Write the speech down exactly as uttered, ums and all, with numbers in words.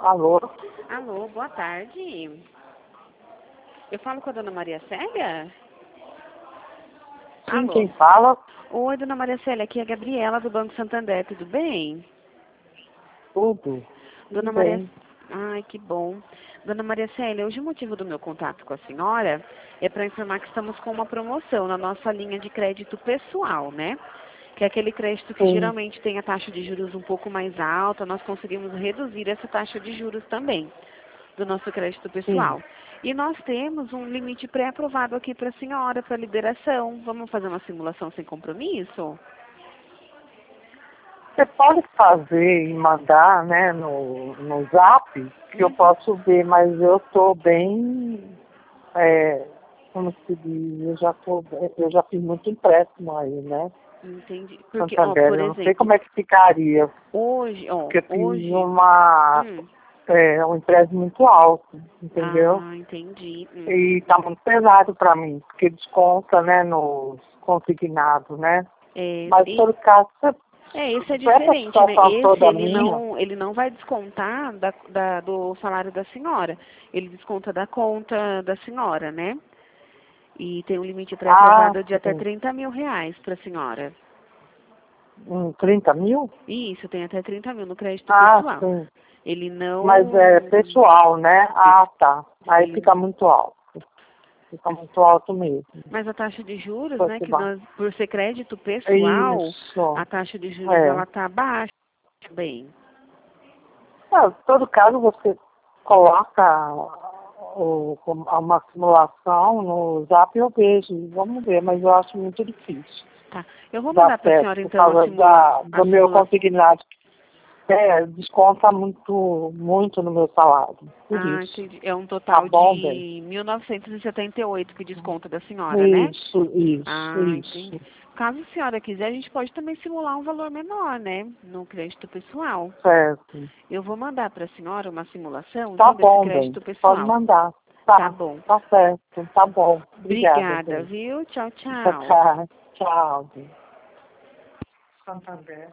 Alô? Alô, boa tarde. Eu falo com a dona Maria Célia? Sim, Alô. quem fala? Oi, dona Maria Célia, aqui é a Gabriela do Banco Santander, tudo bem? Tudo. Dona Tudo Maria... bem. Ai, que bom. Dona Maria Célia, hoje o motivo do meu contato com a senhora é para informar que estamos com uma promoção na nossa linha de crédito pessoal, né? Que é aquele crédito que Sim, geralmente tem a taxa de juros um pouco mais alta, nós conseguimos reduzir essa taxa de juros também do nosso crédito sim. pessoal. E nós temos um limite pré-aprovado aqui para a senhora, para liberação. Vamos fazer uma simulação sem compromisso? Você pode fazer e mandar, né, no, no zap, que eu Uhum. posso ver, mas eu tô bem, é, como se diz, eu já tô, eu já fiz muito empréstimo aí, né? Entendi. Porque, ó, Santander, por eu não sei exemplo, como é que ficaria, hoje, ó, porque eu fiz hoje, uma, hum, é, um empréstimo muito alto, entendeu? ah, entendi. Uhum. E tá muito pesado para mim, porque desconta, né, nos consignados, né? É, Mas, e, todo caso, você- é, esse é com essa diferente, né? situação Esse, toda ele minha, não, ele não vai descontar da, da- do salário da senhora. Ele desconta da conta da senhora, né? E tem um limite ah, pré-aprovado de até sim, trinta mil reais para a senhora. hum, trinta mil? Isso, tem até trinta mil no crédito Ah, pessoal. sim, Ele mas é não... pessoal, né? Ah, tá, aí Ele, fica muito alto, fica muito alto mesmo. mas a taxa de juros, Foi né, que que bom. nós, por ser crédito pessoal, Isso, a taxa de juros é. ela tá baixa, bem. Ah, em todo caso, você coloca o, uma simulação no zap, eu vejo, vamos ver, mas eu acho muito difícil Tá. Eu vou dar mandar para a certo senhora por então a causa simula, da, a do meu simulação. consignado. É, desconta muito, muito no meu salário, por Ah, isso. entendi. É um Tá total bom, bem? de mil novecentos e setenta e oito que desconta da senhora, né? Isso, isso, Ah, entendi. isso. Caso a senhora quiser, a gente pode também simular um valor menor, né? No crédito pessoal. Certo. Eu vou mandar para a senhora uma simulação, Tá então, desse bom, bem. crédito Pode pessoal. mandar. Tá Tá, bom. tá certo. Tá bom. Obrigada, Obrigada, bem. viu? Tchau, Tchau, tchau. tchau. Tchau, bem. Santander.